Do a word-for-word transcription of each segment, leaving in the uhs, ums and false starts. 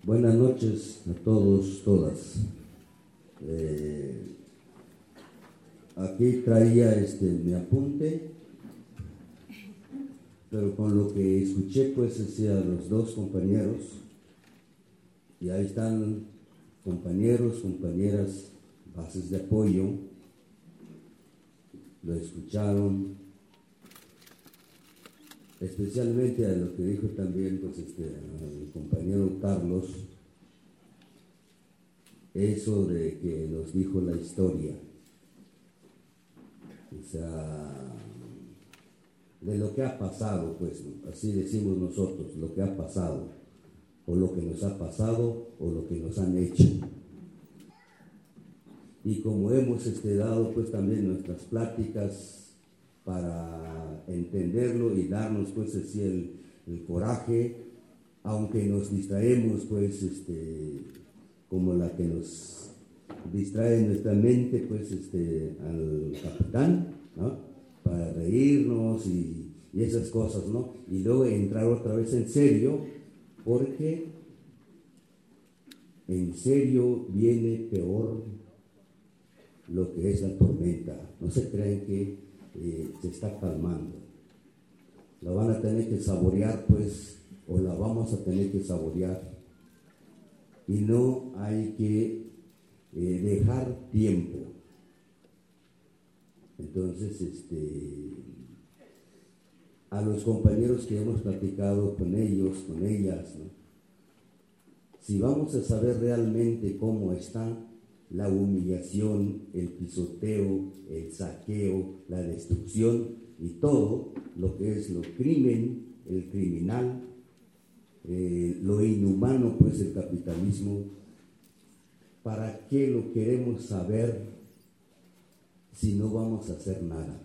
Buenas noches a todos, todas. Eh, aquí traía este, mi apunte, pero con lo que escuché, pues, decía los dos compañeros, y ahí están compañeros, compañeras, bases de apoyo, lo escucharon, especialmente a lo que dijo también pues, este, el compañero Carlos, eso de que nos dijo la historia, o sea, de lo que ha pasado, pues, así decimos nosotros, lo que ha pasado, o lo que nos ha pasado, o lo que nos han hecho. Y como hemos este, dado pues también nuestras pláticas para entenderlo y darnos pues así el, el coraje, aunque nos distraemos pues este, como la que nos distrae nuestra mente pues este, al capitán, ¿no? Para reírnos y, y esas cosas, ¿no? Y luego entrar otra vez en serio, porque en serio viene peor lo que es la tormenta. No se crean que eh, se está calmando. La van a tener que saborear, pues, o la vamos a tener que saborear. Y no hay que eh, dejar tiempo. Entonces, este, a los compañeros que hemos platicado con ellos, con ellas, ¿no? Si vamos a saber realmente cómo está la humillación, el pisoteo, el saqueo, la destrucción y todo lo que es lo crimen, el criminal, eh, lo inhumano, pues el capitalismo, ¿para qué lo queremos saber si no vamos a hacer nada?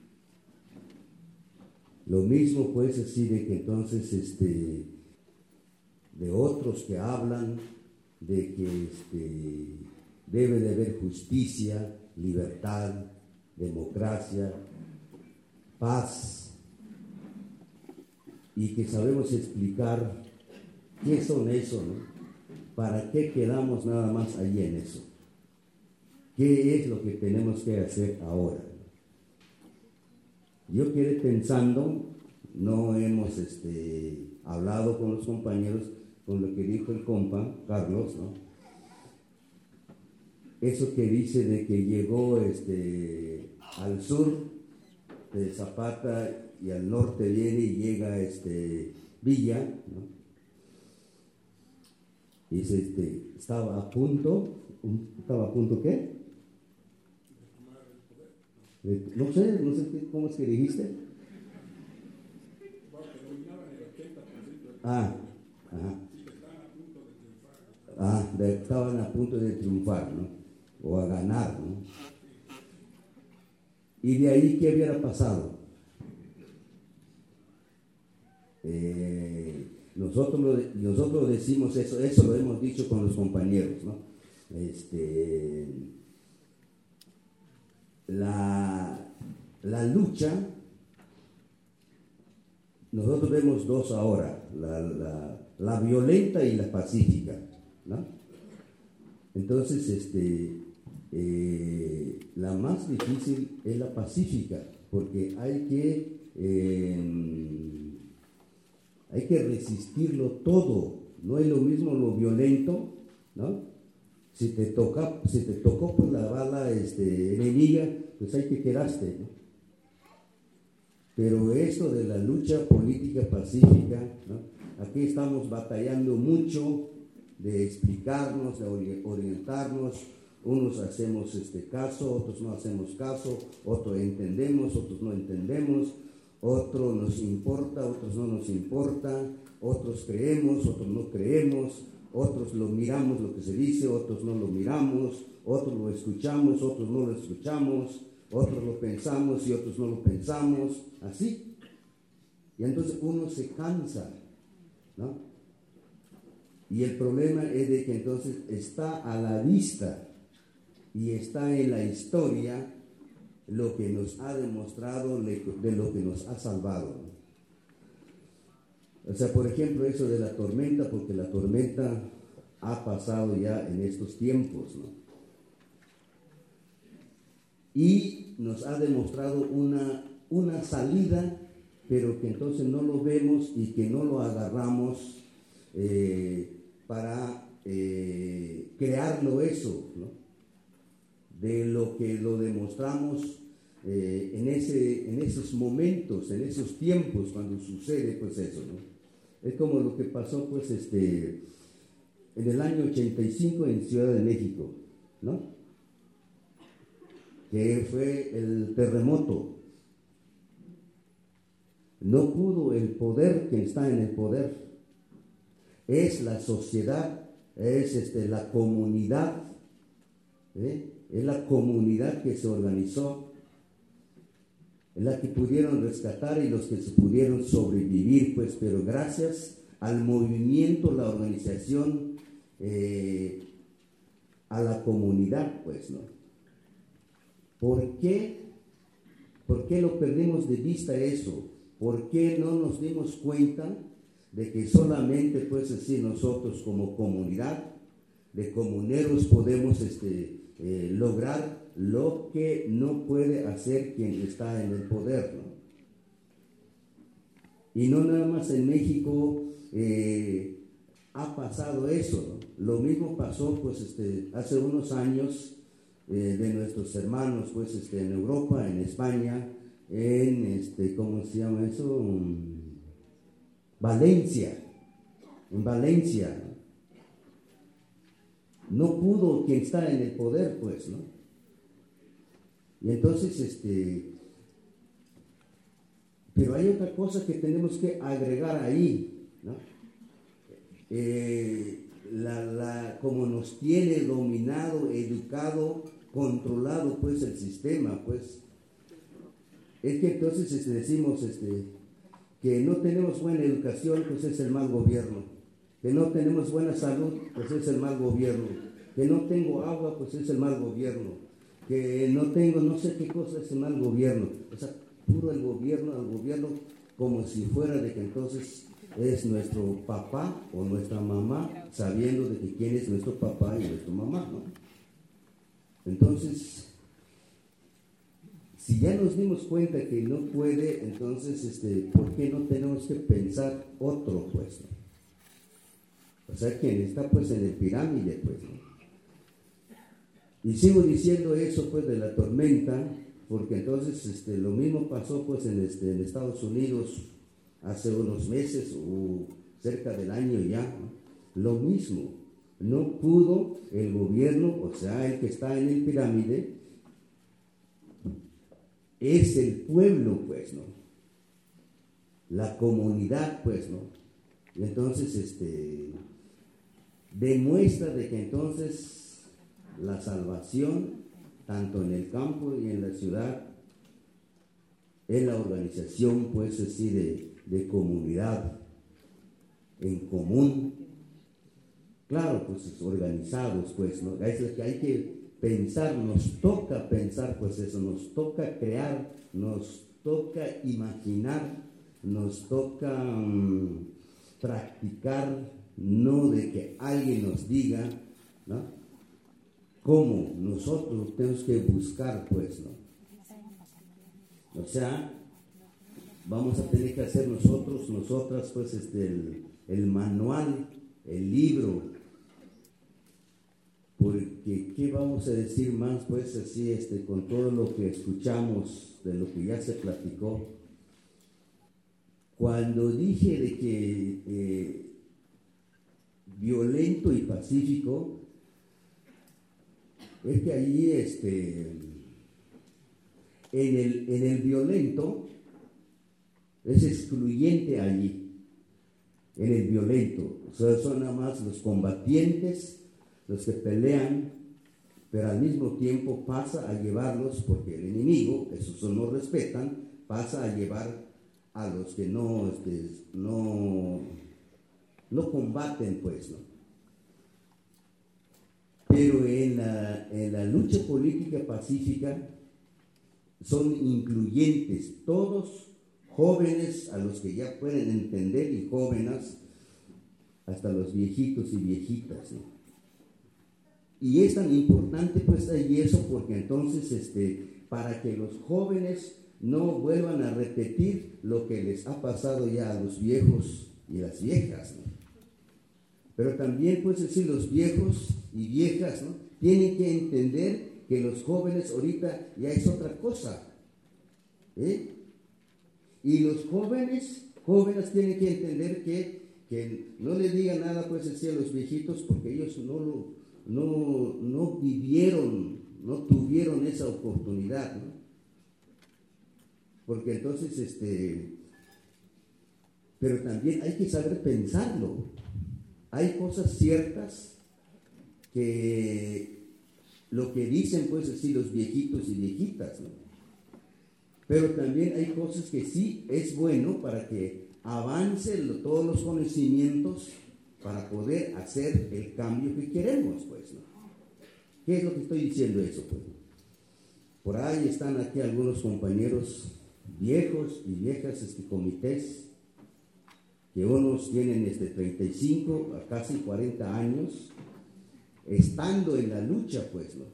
Lo mismo pues así de que entonces este, de otros que hablan de que este, debe de haber justicia, libertad, democracia, paz, y que sabemos explicar qué son eso, ¿no? ¿Para qué quedamos nada más ahí en eso? ¿Qué es lo que tenemos que hacer ahora? Yo quedé pensando, no hemos este, hablado con los compañeros, con lo que dijo el compa, Carlos, ¿no? Eso que dice de que llegó este, al sur de Zapata y al norte viene y llega este, Villa, ¿no? Dice, este, estaba a punto, ¿estaba a punto qué? De, no sé, no sé qué, cómo es que dijiste. Ah, ajá. Ah, de, estaban a punto de triunfar, ¿no? O a ganar, ¿no? Y de ahí, ¿qué hubiera pasado? Eh, nosotros, lo, nosotros decimos eso, eso lo hemos dicho con los compañeros, ¿no? Este, la, la lucha, nosotros vemos dos ahora, la, la, la violenta y la pacífica, ¿no? Entonces, este, eh, la más difícil es la pacífica, porque hay que, eh, hay que resistirlo todo. No es lo mismo lo violento, ¿no? Si te toca, si te tocó por la bala este, enemiga, pues ahí te quedaste, ¿no? Pero eso de la lucha política pacífica, ¿no? Aquí estamos batallando mucho de explicarnos, de orientarnos. Unos hacemos este caso, otros no hacemos caso, otros entendemos, otros no entendemos, otros nos importa, otros no nos importa, otros creemos, otros no creemos, otros lo miramos lo que se dice, otros no lo miramos, otros lo escuchamos, otros no lo escuchamos, otros lo pensamos y otros no lo pensamos, así. Y entonces uno se cansa, ¿no? Y el problema es de que entonces está a la vista y está en la historia lo que nos ha demostrado, de lo que nos ha salvado. O sea, por ejemplo, eso de la tormenta, porque la tormenta ha pasado ya en estos tiempos, ¿no? Y nos ha demostrado una, una salida, pero que entonces no lo vemos y que no lo agarramos eh, para eh, crearlo eso, ¿no? De lo que lo demostramos eh, en, ese, en esos momentos, en esos tiempos, cuando sucede pues eso, ¿no? Es como lo que pasó pues este, en el año ochenta y cinco en Ciudad de México, ¿no? Que fue el terremoto. No pudo el poder que está en el poder, es la sociedad, es este, la comunidad, ¿eh? Es la comunidad que se organizó, es la que pudieron rescatar y los que se pudieron sobrevivir, pues, pero gracias al movimiento, la organización, eh, a la comunidad, pues, ¿no? ¿Por qué? ¿Por qué lo perdimos de vista eso? ¿Por qué no nos dimos cuenta de que solamente, pues así, nosotros como comunidad de comuneros podemos este, eh, lograr lo que no puede hacer quien está en el poder, ¿no? Y no nada más en México eh, ha pasado eso, ¿no? Lo mismo pasó, pues, este, hace unos años eh, de nuestros hermanos, pues, este, en Europa, en España, en, este, ¿cómo se llama eso? Valencia, en Valencia, ¿no? No pudo quien está en el poder, pues, ¿no? Y entonces, este, pero hay otra cosa que tenemos que agregar ahí, ¿no? Eh, la, la, como nos tiene dominado, educado, controlado, pues, el sistema, pues, es que entonces este, decimos este, que no tenemos buena educación, pues es el mal gobierno. Que no tenemos buena salud, pues es el mal gobierno. Que no tengo agua, pues es el mal gobierno. Que no tengo no sé qué cosa, es el mal gobierno. O sea, puro el gobierno, al gobierno, como si fuera de que entonces es nuestro papá o nuestra mamá, sabiendo de que quién es nuestro papá y nuestra mamá, ¿no? Entonces, si ya nos dimos cuenta que no puede, entonces, este, ¿por qué no tenemos que pensar otro, pues, ¿no? O sea, quien está, pues, en el pirámide, pues, ¿no? Y sigo diciendo eso, pues, de la tormenta, porque entonces, este, lo mismo pasó, pues, en, este, en Estados Unidos hace unos meses o cerca del año ya, ¿no? Lo mismo, no pudo el gobierno, o sea, el que está en el pirámide, es el pueblo, pues, ¿no? La comunidad, pues, ¿no? Y entonces, este, demuestra de que entonces la salvación, tanto en el campo y en la ciudad, es la organización, pues, así, de, de comunidad, en común. Claro, pues, organizados, pues, ¿no? Es lo que hay que pensar, nos toca pensar, pues eso, nos toca crear, nos toca imaginar, nos toca um, practicar, no de que alguien nos diga, ¿no? Cómo nosotros tenemos que buscar, pues, ¿no? O sea, vamos a tener que hacer nosotros, nosotras, pues, este, el, el manual, el libro. Porque, ¿qué vamos a decir más, pues, así, este, con todo lo que escuchamos, de lo que ya se platicó? Cuando dije de que eh, violento y pacífico, es que allí, este, en el, en el violento, es excluyente allí, en el violento, o sea, son nada más los combatientes, los que pelean, pero al mismo tiempo pasa a llevarlos, porque el enemigo, esos no respetan, pasa a llevar a los que no, este, no, no combaten, pues, ¿no? Pero en la, en la lucha política pacífica son incluyentes todos, jóvenes, a los que ya pueden entender, y jóvenes, hasta los viejitos y viejitas, ¿no? Y es tan importante pues ahí eso, porque entonces este, para que los jóvenes no vuelvan a repetir lo que les ha pasado ya a los viejos y las viejas, ¿no? Pero también pues decir los viejos y viejas, ¿no?, tienen que entender que los jóvenes ahorita ya es otra cosa, ¿eh? Y los jóvenes, jóvenes tienen que entender que, que no le digan nada pues decir a los viejitos, porque ellos no lo, no, no vivieron, no tuvieron esa oportunidad, ¿no? Porque entonces, este, pero también hay que saber pensarlo. Hay cosas ciertas que lo que dicen pues decir los viejitos y viejitas, ¿no? Pero también hay cosas que sí es bueno para que avance lo, todos los conocimientos para poder hacer el cambio que queremos, pues, ¿no? ¿Qué es lo que estoy diciendo eso, pues? Por ahí están aquí algunos compañeros viejos y viejas, este, comités, que unos tienen este, treinta y cinco a casi cuarenta años, estando en la lucha, pues, ¿no?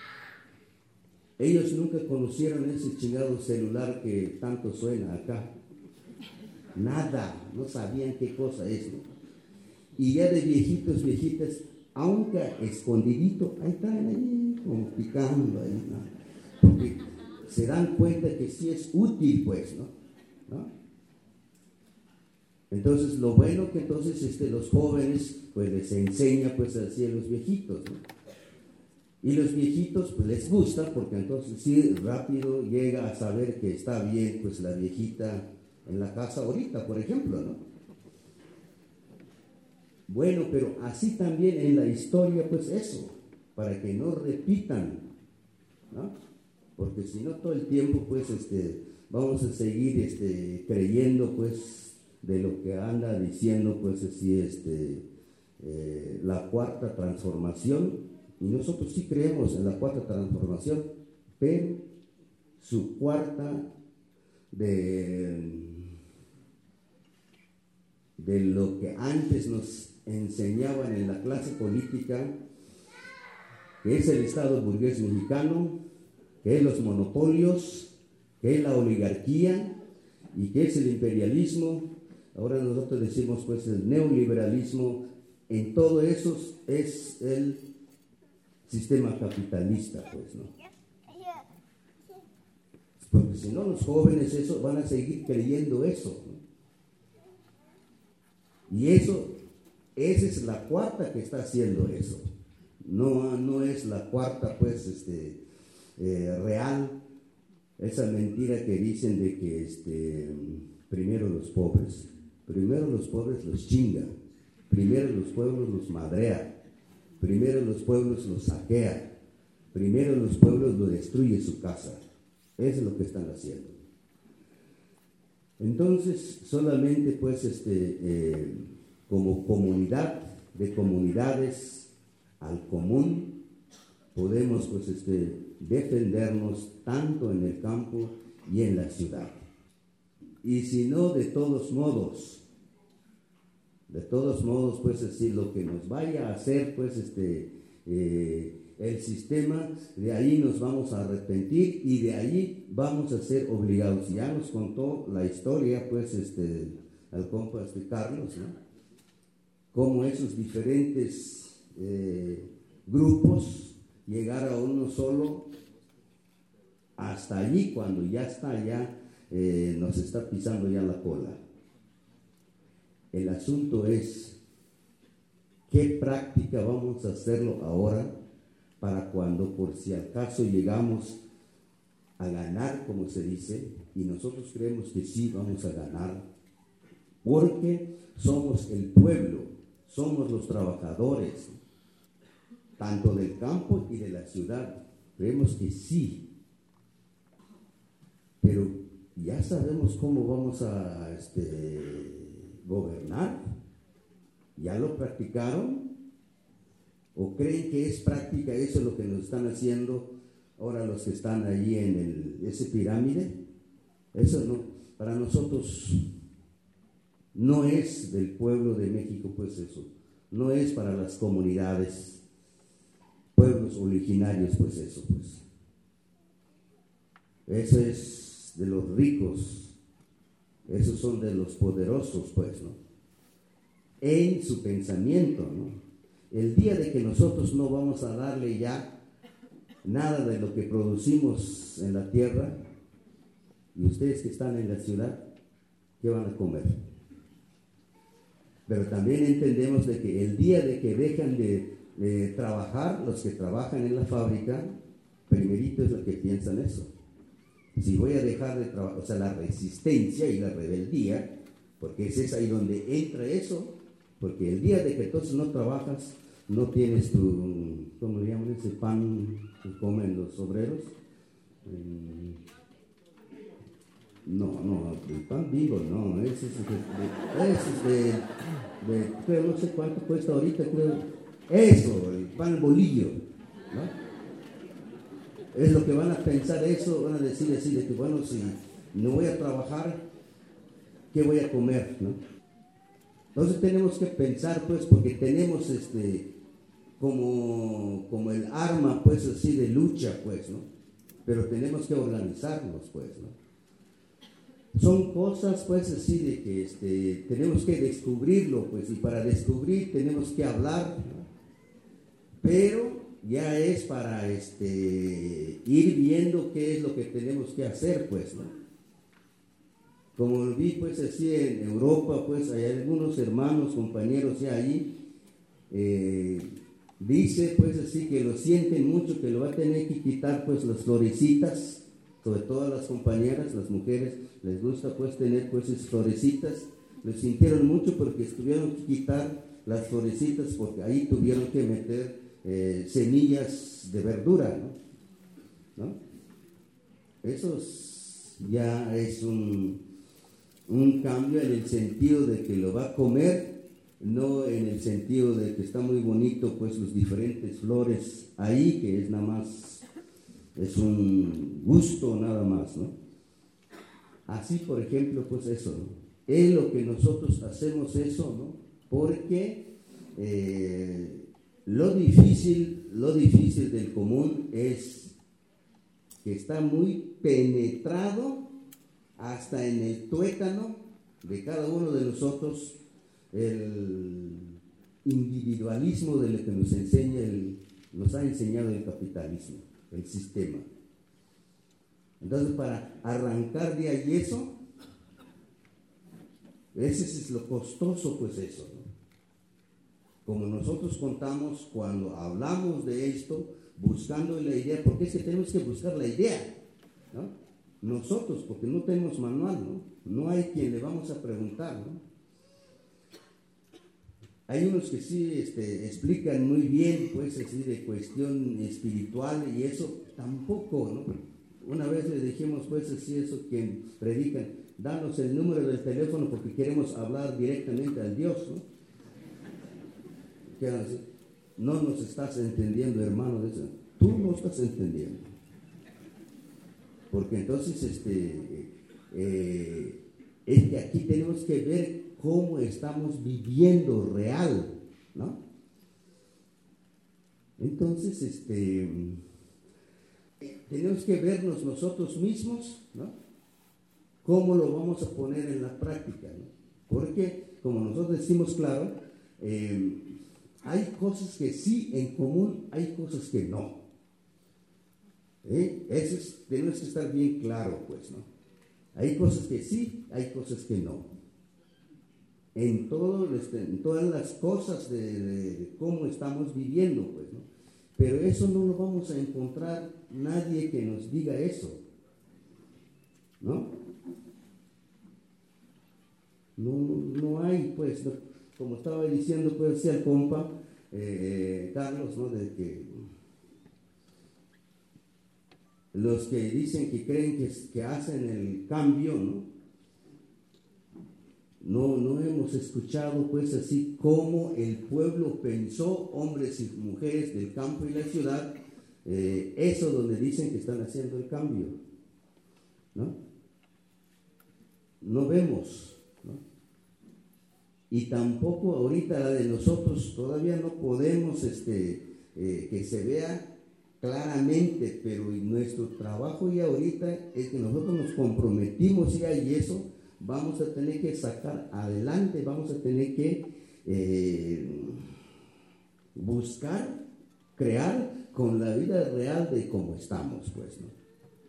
Ellos nunca conocieron ese chingado celular que tanto suena acá. Nada, no sabían qué cosa es, ¿no? Y ya de viejitos, viejitas, aunque escondidito, ahí están ahí, como picando ahí, ¿no? Porque se dan cuenta que sí es útil, pues, ¿no? ¿No? Entonces, lo bueno que entonces este, los jóvenes, pues, les enseña, pues, así a los viejitos, ¿no? Y los viejitos, pues, les gusta, porque entonces sí, rápido llega a saber que está bien, pues, la viejita en la casa ahorita, por ejemplo, ¿no? Bueno, pero así también en la historia, pues, eso, para que no repitan, ¿no? Porque si no, todo el tiempo, pues, este, vamos a seguir este, creyendo, pues, de lo que anda diciendo, pues, así, este, eh, la cuarta transformación. Y nosotros sí creemos en la cuarta transformación, pero su cuarta de, de lo que antes nos enseñaban en la clase política, que es el Estado burgués mexicano, que es los monopolios, que es la oligarquía y que es el imperialismo. Ahora nosotros decimos pues el neoliberalismo. En todo eso es el sistema capitalista, pues, ¿no? Porque si no, los jóvenes eso van a seguir creyendo eso, ¿no? Y eso, esa es la cuarta que está haciendo eso. No, no es la cuarta, pues, este, eh, real, esa mentira que dicen de que este, primero los pobres, primero los pobres los chinga, primero los pueblos los madrea, primero los pueblos los saquea, primero los pueblos lo destruye su casa. Eso es lo que están haciendo. Entonces, solamente pues este, eh, como comunidad de comunidades al común, podemos pues este, defendernos tanto en el campo y en la ciudad. Y si no, de todos modos, de todos modos, pues así, lo que nos vaya a hacer, pues, este, eh, el sistema, de ahí nos vamos a arrepentir y de ahí vamos a ser obligados. Ya nos contó la historia, pues, este, al compa este Carlos, ¿no? Cómo esos diferentes eh, grupos llegar a uno solo, hasta allí, cuando ya está, ya eh, nos está pisando ya la cola. El asunto es, ¿qué práctica vamos a hacerlo ahora para cuando por si acaso llegamos a ganar, como se dice, y nosotros creemos que sí vamos a ganar, porque somos el pueblo, somos los trabajadores, tanto del campo y de la ciudad, creemos que sí, pero ya sabemos cómo vamos a este, gobernar. ¿Ya lo practicaron? ¿O creen que es práctica eso lo que nos están haciendo ahora los que están allí en el, ese pirámide? Eso no, para nosotros no es del pueblo de México, pues eso, no es para las comunidades, pueblos originarios, pues eso, pues. Eso es de los ricos, esos son de los poderosos, pues, ¿no? En su pensamiento, ¿no? El día de que nosotros no vamos a darle ya nada de lo que producimos en la tierra, y ustedes que están en la ciudad, ¿qué van a comer? Pero también entendemos de que el día de que dejan de, de trabajar, los que trabajan en la fábrica, primerito es lo que piensan eso. Si voy a dejar de trabajar, o sea, la resistencia y la rebeldía, porque es ahí donde entra eso, porque el día de que entonces no trabajas, no tienes tu, ¿cómo le llaman ese pan que comen los obreros? No, no, el pan vivo, no, ese es de, ese es de, de, creo, no sé cuánto cuesta ahorita, creo, eso, el pan bolillo, ¿no? Es lo que van a pensar eso, van a decir así, de que bueno, si no voy a trabajar, ¿qué voy a comer, no? Entonces tenemos que pensar, pues, porque tenemos este, como, como el arma, pues, así de lucha, pues, ¿no? Pero tenemos que organizarnos, pues, ¿no? Son cosas, pues, así de que este, tenemos que descubrirlo, pues, y para descubrir tenemos que hablar, ¿no? Pero ya es para este, ir viendo qué es lo que tenemos que hacer, pues, ¿no? Como lo vi, pues, así en Europa, pues, hay algunos hermanos, compañeros ya ahí, eh, dice, pues, así que lo sienten mucho, que lo va a tener que quitar, pues, las florecitas, sobre todo las compañeras, las mujeres, les gusta, pues, tener, pues, esas florecitas, lo sintieron mucho porque tuvieron que quitar las florecitas porque ahí tuvieron que meter eh, semillas de verdura, ¿no? ¿No? Eso es, ya es un, un cambio en el sentido de que lo va a comer, no en el sentido de que está muy bonito, pues, los diferentes flores ahí, que es nada más, es un gusto nada más, ¿no? Así, por ejemplo, pues eso, ¿no? Es lo que nosotros hacemos eso, ¿no? Porque eh, lo difícil, lo difícil del común es que está muy penetrado hasta en el tuétano de cada uno de nosotros el individualismo de lo que nos enseña el, nos ha enseñado el capitalismo, el sistema. Entonces, para arrancar de ahí eso, ese es lo costoso, pues eso, ¿no? Como nosotros contamos cuando hablamos de esto, buscando la idea, porque es que tenemos que buscar la idea, ¿no? Nosotros, porque no tenemos manual, ¿no? No hay quien le vamos a preguntar, ¿no? Hay unos que sí este, explican muy bien, pues, así de cuestión espiritual y eso tampoco, ¿no? Una vez le dijimos, pues, así eso que predican, danos el número del teléfono porque queremos hablar directamente al Dios, ¿no? No nos estás entendiendo, hermano, tú no estás entendiendo. Porque entonces, este, eh, es que aquí tenemos que ver cómo estamos viviendo real, ¿no? Entonces, este, tenemos que vernos nosotros mismos, ¿no? ¿Cómo lo vamos a poner en la práctica, ¿no? Porque, como nosotros decimos, claro, eh, hay cosas que sí en común, hay cosas que no. ¿Eh? Eso es, tenemos que estar bien claro, pues, ¿no? Hay cosas que sí, hay cosas que no. En, todo, en todas las cosas de, de, de cómo estamos viviendo, pues, ¿no? Pero eso no lo vamos a encontrar nadie que nos diga eso, ¿no? No, no hay, pues, no, como estaba diciendo, pues, decía el compa, eh, Carlos, ¿no? De que los que dicen que creen que, que hacen el cambio, ¿no? No, no hemos escuchado, pues, así como el pueblo pensó, hombres y mujeres del campo y la ciudad, eh, eso donde dicen que están haciendo el cambio, ¿no? No vemos, ¿no? y tampoco ahorita la de nosotros todavía no podemos este, eh, que se vea claramente, pero nuestro trabajo ya ahorita es que nosotros nos comprometimos ya, y eso vamos a tener que sacar adelante, vamos a tener que eh, buscar, crear con la vida real de cómo estamos, pues, ¿no?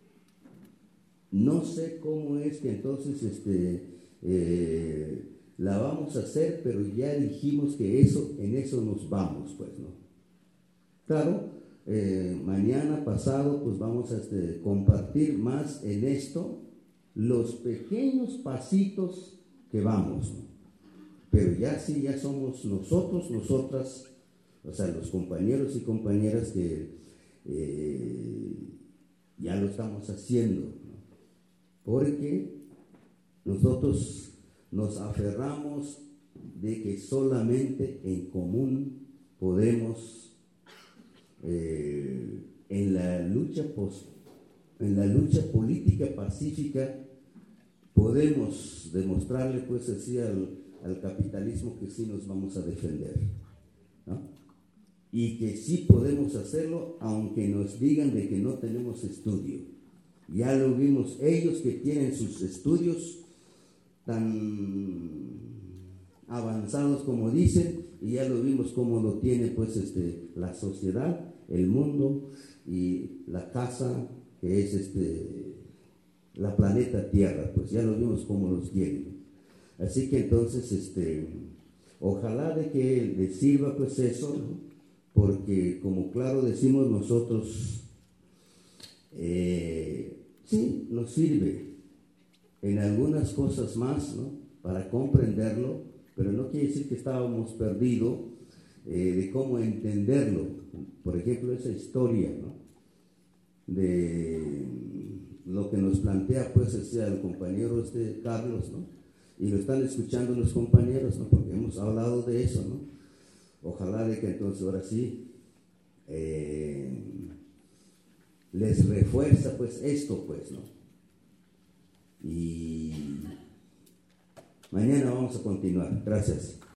No sé cómo es que entonces este, eh, la vamos a hacer, pero ya dijimos que eso, en eso nos vamos, pues, ¿no? Claro, eh, mañana, pasado, pues vamos a este, compartir más en esto, los pequeños pasitos que vamos, ¿no? Pero ya sí, ya somos nosotros, nosotras, o sea, los compañeros y compañeras que eh, ya lo estamos haciendo, ¿no? Porque nosotros nos aferramos de que solamente en común podemos, eh, en la lucha pos, en la lucha política pacífica, podemos demostrarle pues así al, al capitalismo que sí nos vamos a defender, ¿no? Y que sí podemos hacerlo aunque nos digan de que no tenemos estudio. Ya lo vimos, ellos que tienen sus estudios tan avanzados como dicen, y ya lo vimos como lo tiene pues este, la sociedad, el mundo y la casa que es este, la planeta Tierra, pues ya lo vimos como los quieren. Así que entonces este, ojalá de que les sirva pues eso, ¿no? Porque como claro decimos nosotros, eh, sí, nos sirve en algunas cosas más, ¿no? Para comprenderlo, pero no quiere decir que estábamos perdidos eh, de cómo entenderlo. Por ejemplo, esa historia, ¿no? De lo que nos plantea pues ese, el compañero este Carlos, ¿no? Y lo están escuchando los compañeros, ¿no? Porque hemos hablado de eso, ¿no? Ojalá de que entonces ahora sí eh, les refuerza pues esto, pues, ¿no? Y mañana vamos a continuar. Gracias.